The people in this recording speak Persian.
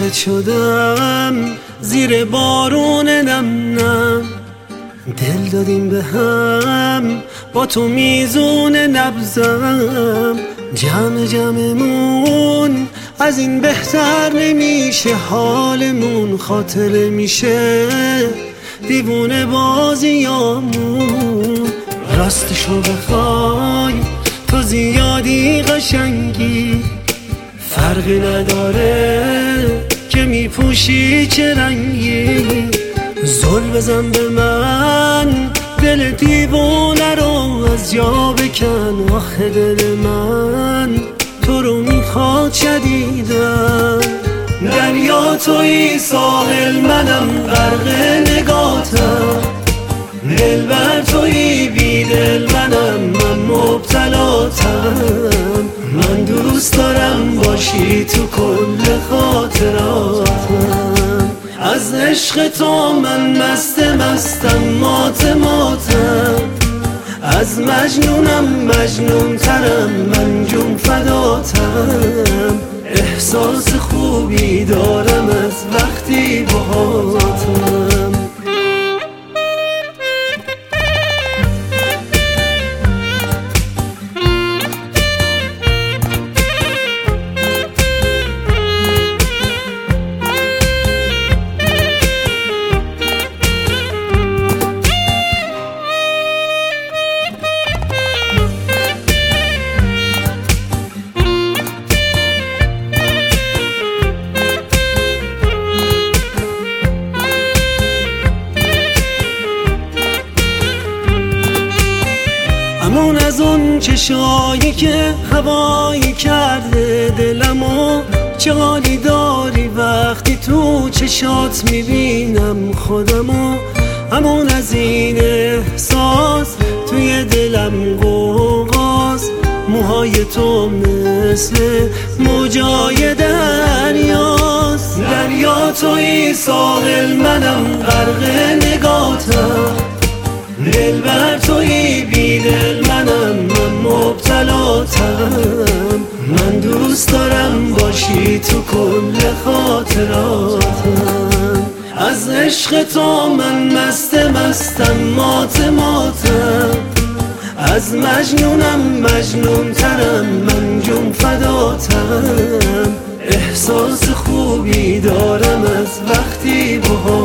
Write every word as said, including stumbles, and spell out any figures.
وارد شدم زیر بارون نم نم، دل دادیم به هم با تو میزون نبزم. جمع جمعمون از این بهتر نمیشه، حالمون خاطره میشه دیوونه بازیامون. راستشو بخوای تو زیادی قشنگی، فرقی نداره که میپوشی چه رنگی. زل بزن به من دل دیوونه رو از جا بکن، آخه دل من تو رو میخواد شدیدن. دریا توی ساحل منم غرق نگاتم، دلبر توی بیدل منم من مبتلاتم. من دوست دارم باشی تو کل خاطراتم، از عشق تو من مست مستم مات ماتم. از مجنونم مجنون ترم من جون فداتم. احساس خوبی دارم از وقتی باهاتم. همون از اون چشایی که هوایی کرده دلمو، چه حالی داری وقتی تو چشات میبینم خودمو. همون از این احساس توی دلم قوقاست، موهای تو مثل موجای دریاست. دریا توی ساحل منم غرق نگاتم، دلبر توی بیدل منم من مبتلاتم. من دوست دارم باشی تو کل خاطراتم، از عشق تو من مست مستم مات ماتم. از مجنونم مجنون ترم من جون فداتم. احساس خوبی دارم از وقتی با